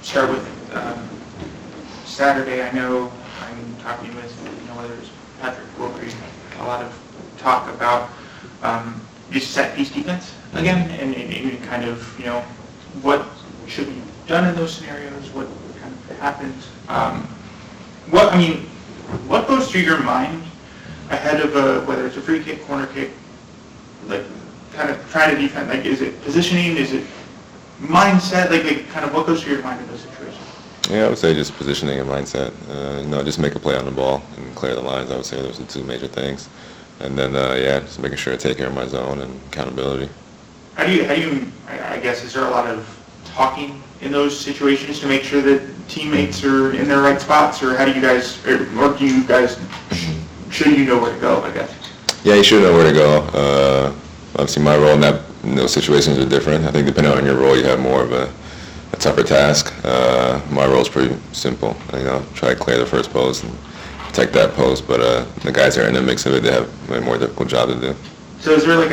start with Saturday. I know I'm talking with whether it's Patrick Wilkery, a lot of talk about just set piece defense again, and kind of what should be done in those scenarios, what kind of happens. What goes through your mind ahead of whether it's a free kick, corner kick, like kind of trying to defend? Like, is it positioning? Is it mindset? Like kind of what goes through your mind in those situations? Yeah, I would say just positioning and mindset. Just make a play on the ball and clear the lines. I would say those are the two major things. And then, just making sure I take care of my zone and accountability. How do you? I guess, is there a lot of talking in those situations to make sure that teammates are in their right spots, or how do you guys, or do you guys, should you know where to go, I guess? Yeah, you should know where to go. Obviously, my role in those situations are different. I think depending on your role, you have more of a tougher task. My role is pretty simple. Try to clear the first post and protect that post, but the guys that are in the mix of it, they have a more difficult job to do. So is there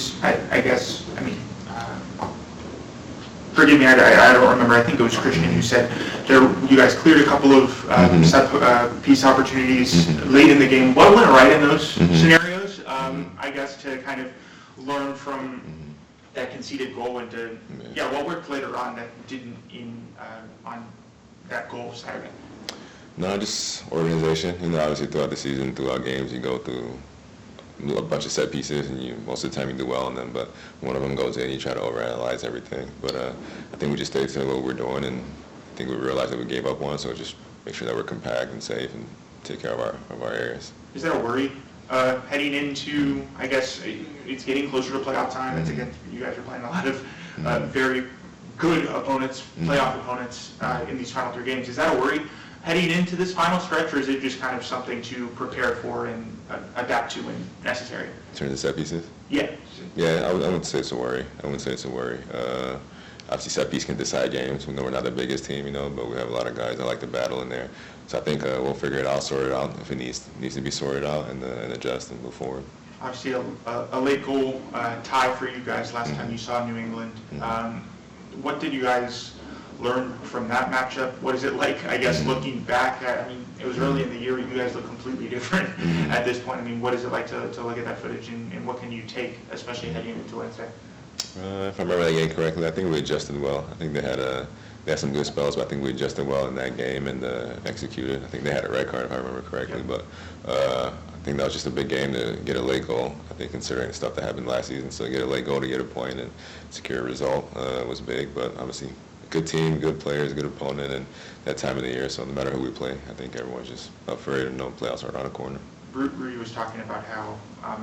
forgive me, I don't remember, I think it was Christian who said you guys cleared a couple of set piece opportunities late in the game. What went right in those scenarios, I guess, to kind of learn from that conceded goal and to, what worked later on that didn't on that goal Saturday? No, just organization. Obviously throughout the season, throughout games, you go through a bunch of set pieces, and most of the time you do well on them, but one of them goes in, you try to overanalyze everything. But I think we just stayed to what we're doing, and I think we realized that we gave up one, so just make sure that we're compact and safe and take care of our areas. Is that a worry heading into, I guess, it's getting closer to playoff time? It's again, you guys are playing a lot of very good opponents, playoff opponents in these final three games. Is that a worry heading into this final stretch, or is it just kind of something to prepare for and adapt to when necessary? In terms of set pieces? Yeah. Yeah, I wouldn't say it's a worry. Obviously, set piece can decide games. We know we're not the biggest team, but we have a lot of guys that like to battle in there. So I think we'll figure it out, sort it out if it needs to be sorted out, and adjust and move forward. Obviously, a late goal tie for you guys last time you saw New England. What did you guys learn from that matchup? What is it like, I guess, looking back at, it was early in the year, you guys look completely different at this point. What is it like to look at that footage, and what can you take, especially heading into Wednesday? If I remember that game correctly, I think we adjusted well. I think they had some good spells, but I think we adjusted well in that game and executed. I think they had a red card, if I remember correctly, but I think that was just a big game to get a late goal. I think considering the stuff that happened last season, so to get a late goal to get a point and secure a result was big, but obviously good team, good players, good opponent, and that time of the year. So no matter who we play, I think everyone's just up for it, and no playoffs are around the corner. Rudy was talking about how,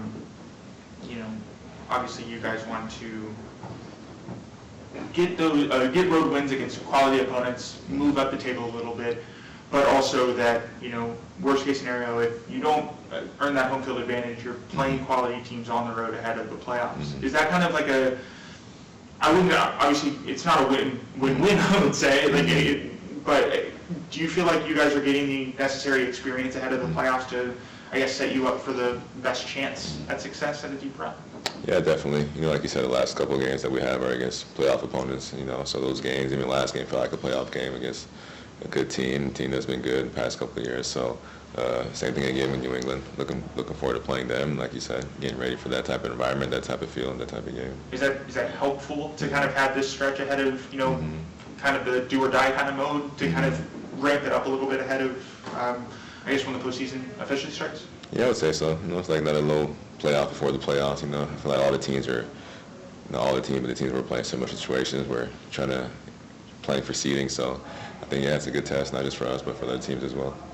obviously you guys want to get road wins against quality opponents, move up the table a little bit, but also that worst case scenario, if you don't earn that home field advantage, you're playing quality teams on the road ahead of the playoffs. Is that kind of like obviously it's not a win-win, I would say, but do you feel like you guys are getting the necessary experience ahead of the playoffs to, I guess, set you up for the best chance at success at a deep run? Yeah, definitely. Like you said, the last couple of games that we have are against playoff opponents, so those games, even last game, felt like a playoff game against a good team that's been good the past couple of years. So same thing again with New England. Looking forward to playing them, like you said, getting ready for that type of environment, that type of feel, and that type of game. Is that helpful to kind of have this stretch ahead of kind of the do or die kind of mode to kind of ramp it up a little bit ahead of I guess when the postseason officially starts? Yeah, I would say so. It's like another little playoff before the playoffs. I feel like all the teams are, not all the teams, but the teams were playing similar situations. We're playing for seeding, so I think it's a good test, not just for us, but for the other teams as well.